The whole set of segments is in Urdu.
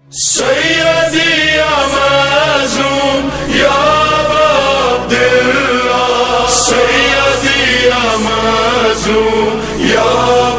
سیدی یا معصوم یا عبداللہ، سیدی یا معصوم یا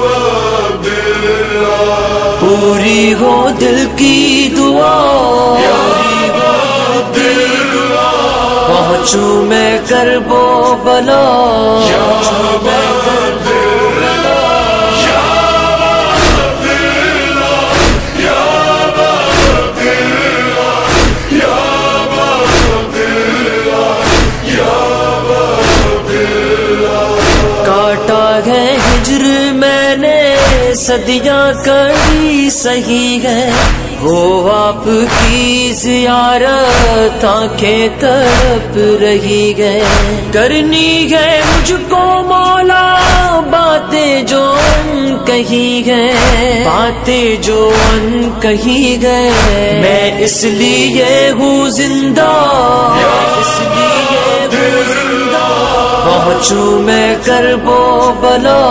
عبداللہ، پوری ہو دل کی دعا یا عبداللہ، پہنچوں میں کرب و بلا یا عبداللہ، یا عبداللہ، یا عبداللہ، یا عبداللہ، یا عبداللہ۔ کاٹا ہے ہجر میں نے صدیاں کری صحیح ہے، ہو آپ کی زیارت آنکھیں تڑپ رہی ہے، کرنی ہے مجھ کو مولا باتیں جو ان کہی گئے، باتیں جو ان کہی گئے، میں اس لیے ہوں زندہ، اس لیے ہوں زندہ، پہنچوں میں کرب و بلا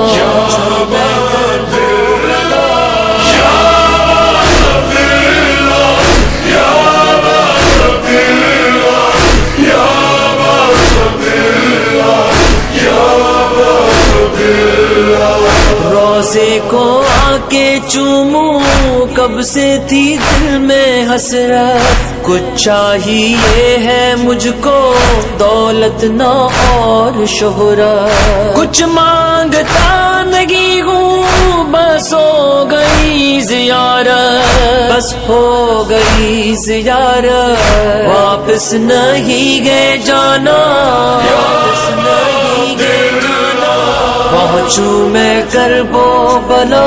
روزے کو آ کے چوموں، کب سے تھی دل میں حسرت، کچھ چاہیے ہے مجھ کو دولت نہ اور شہرت، کچھ مانگتا نہیں ہوں بس ہو گئی زیارت، بس ہو گئی زیارت، واپس نہیں گئے جانا، واپس نہیں گئے جانا، پہنچوں میں کرب و بلا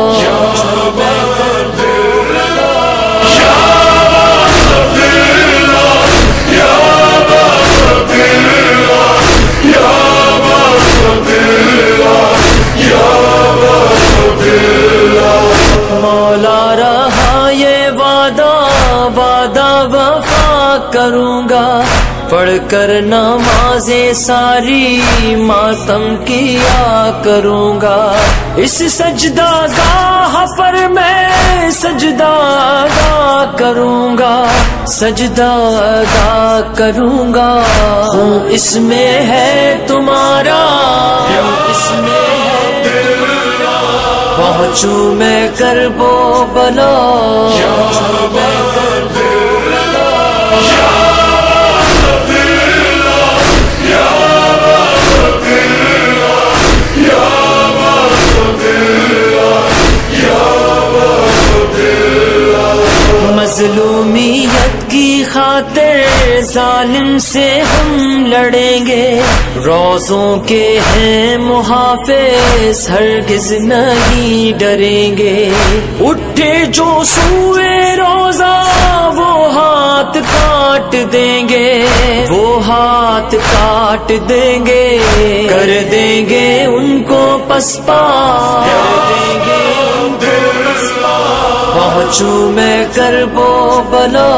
مولا رہا یہ وعدہ، وعدہ وفا کروں گا، پڑھ کر نمازیں ساری ماتم کیا کروں گا، اس سجدہ گاہ پر میں سجدہ ادا کروں گا، سجدہ ادا کروں گا، ہوں اس میں ہے تمہارا، اس میں ہے تمہارا، پہنچوں میں کرب و بلا مظلومیت کی خاطر ظالم سے ہم لڑیں گے، روزوں کے ہیں محافظ ہرگز نہیں ڈریں گے، اٹھے جو سوئے روزہ وہ ہاتھ کاٹ دیں گے، وہ ہاتھ کاٹ دیں گے، کر دیں گے ان کو پسپا، کر دیں گے ان کو پسپا، پہنچوں میں کرب و بلا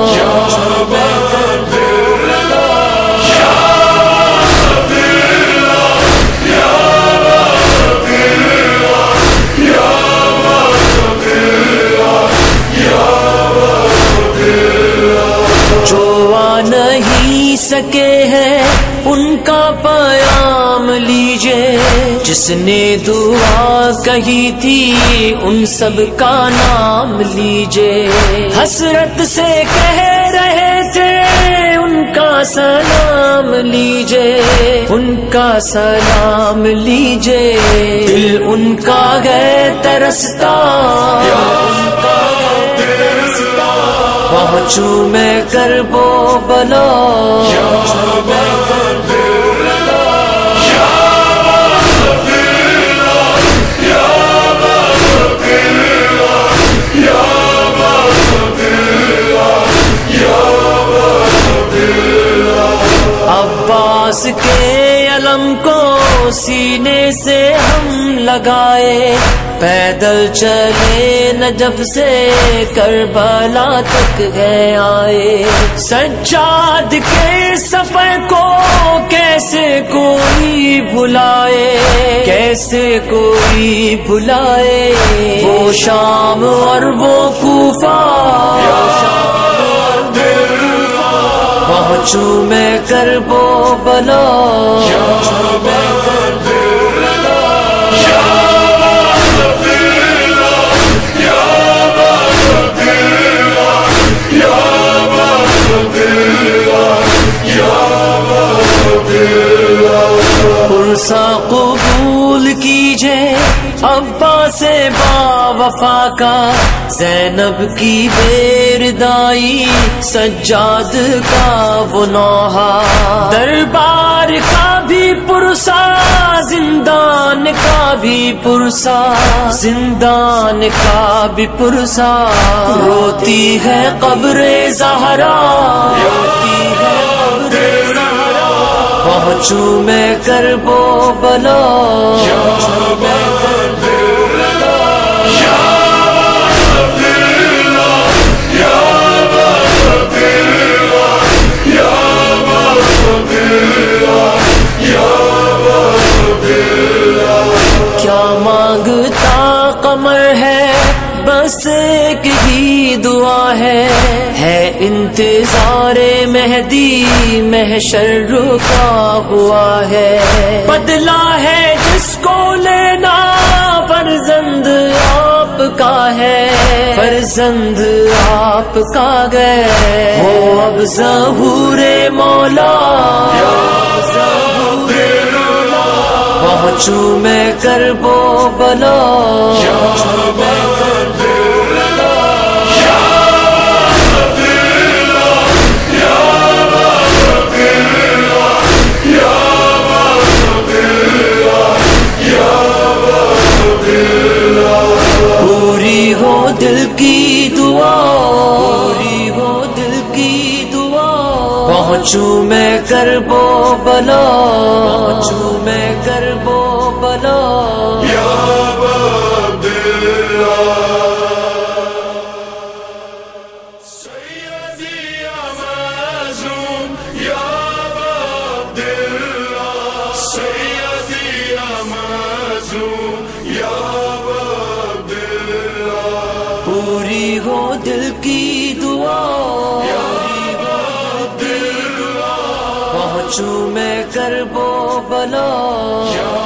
جو آ نہیں سکے ہیں ان کا پیام لیجے، جس نے دعا کہی تھی ان سب کا نام لیجے، حسرت سے کہہ رہے تھے ان کا سلام لیجے، ان کا سلام لیجے، دل ان کا ہے ترستا، ان کا ہے ترستا، پہنچوں میں کرب و بلا عباس کے علم کو سینے سے ہم لگائے، پیدل چلے نجف سے کربلا تک ہے آئے، سجاد کے سفر کو کیسے کوئی بھلائے، کیسے کوئی بھلائے، وہ شام اور وہ کوفہ پہنچوں میں کربو بلا پرسا قبول کیجے ابا سے با وفا کا، زینب کی بیردائی سجاد کا وہ نوحہ، دربار کا بھی پرسا زندان کا بھی پرسا، زندان کا بھی پرسا، روتی ہے قبر زہرا، روتی ہے قبر زہرا، پہنچوں میں کربو بلا، کیا مانگتا قمر ہے بس ایک ہی دعا ہے انتظار مہدی محشر رکا ہوا ہے، بدلہ ہے جس کو لینا فرزند آپ کا ہے، فرزند آپ کا گئے ہو اب ظہور مولا، پہنچوں میں کربو بلا، پوری ہو دل کی دعا، پوری ہو دل کی دعا، پہنچوں میں کربو بلا، پہنچوں میں کربو بلا، یا عبداللہ سیدی یا معصوم، یا عبداللہ سیدی یا معصوم، یا پوری ہو دل کی دعا، پہنچوں میں کربو بلا۔